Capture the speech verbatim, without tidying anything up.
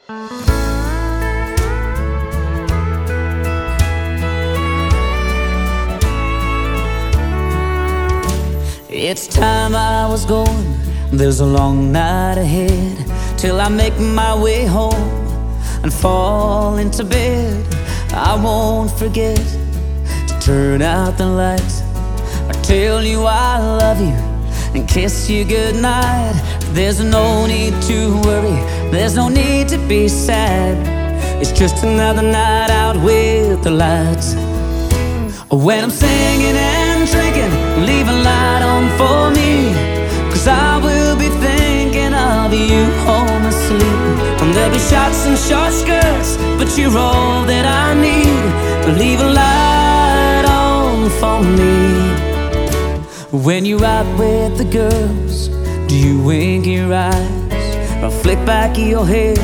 It's time I was going, there's a long night ahead, till I make my way home and fall into bed. I won't forget to turn out the lights, or tell you I love you and kiss you goodnight. There's no need to worry, there's no need to be sad. It's just another night out with the lights. When I'm singing and drinking, leave a light on for me, 'cause I will be thinking of you home asleep. And there'll be shots and short skirts, but you're all that I need. Leave a light on for me. When you're out with the girls, do you wink your eyes or flick back your hair?